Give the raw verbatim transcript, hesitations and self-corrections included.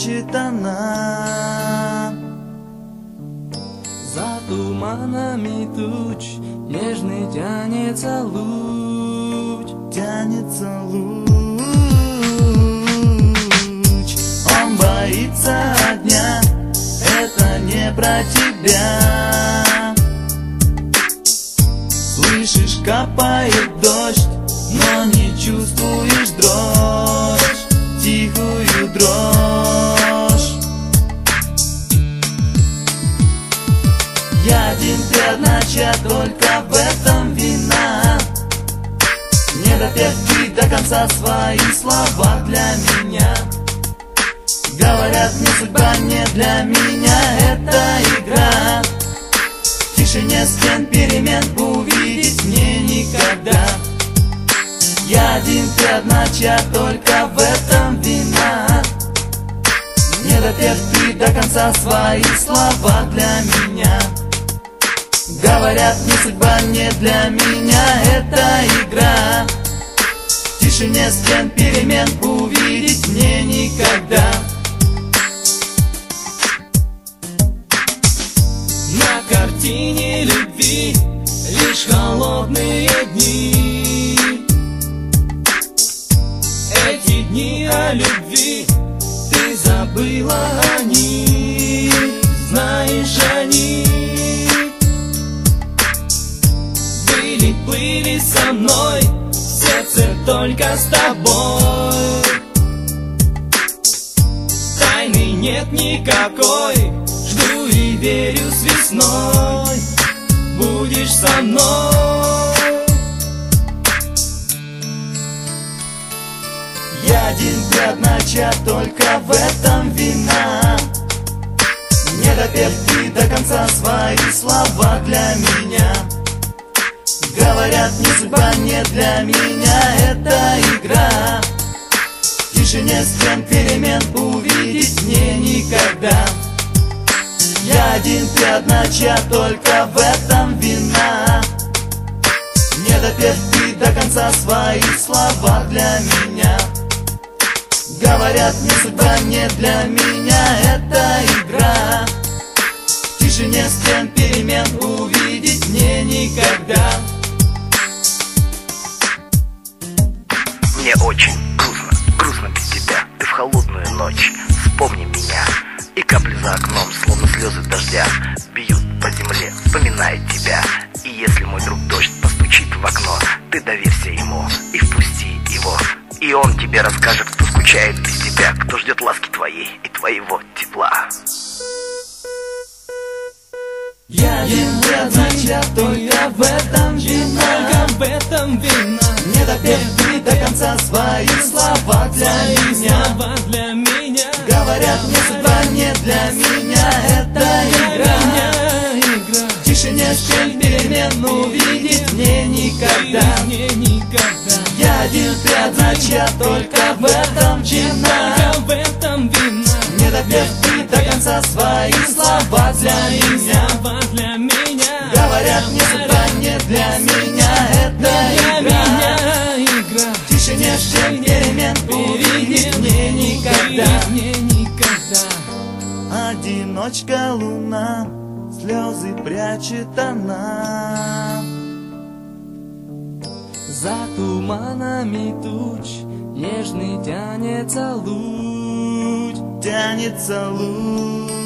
прячет она. За туманами туч нежный тянется луч, тянется луч. Он боится огня, это не про тебя. Слышишь, капает дождь, но не чувствуешь дрожь, тихую дрожь. Я один, ты одна, чья только в этом вина. Не допев ты до конца свои слова для меня. Говорят, не судьба, не для меня эта игра. В тишине стен перемен увидеть мне никогда. Я один, ты одна, чья только в этом вина. Не допев ты до конца свои слова для меня. Говорят, не судьба, не для меня эта игра. В тишине стен перемен увидеть мне никогда. На картине любви лишь холодные дни. Эти дни о любви ты забыла о них. Знаешь, они были, плыли со мной, в сердце только с тобой. Тайны нет никакой, жду и верю с весной будешь со мной. Я один, ты одна, чья только в этом вина. Не допев ты до конца свои слова для меня. Говорят, не судьба, не для меня эта игра. В тишине стен перемен увидеть мне никогда. Я один, ты одна, чья только в этом вина. Не допев ты до конца свои слова для меня. Говорят, не судьба, не для меня эта игра. В тишине стен перемен увидеть мне никогда. Мне очень грустно, грустно без тебя. Ты в холодную ночь, вспомни меня. И капли за окном, словно слезы дождя, бьют по земле, вспоминает тебя. И если мой друг дождь постучит в окно, ты доверься ему и впусти его. И он тебе расскажет, кто скучает без тебя, кто ждет ласки твоей и твоего тепла. Я один, ты одна, чья только в этом вина. Только в этом вина. Не допев ты до конца свои слова для меня. Слова для меня. Говорят, не судьба, не для меня эта игра. В тишине стен перемен увидеть мне никогда. Мне никогда. Я один, ты одна, чья только в этом вина. Только в этом вина. Не допев ты до конца свои слова для меня. Слова для меня. Говорят, не судьба, не для меня эта Для игра. меня игра. В тишине стен перемен увидеть мне никогда. Мне никогда. Одиночка луна, слезы прячет она. За туманами туч нежный тянется луч, Тянется луч.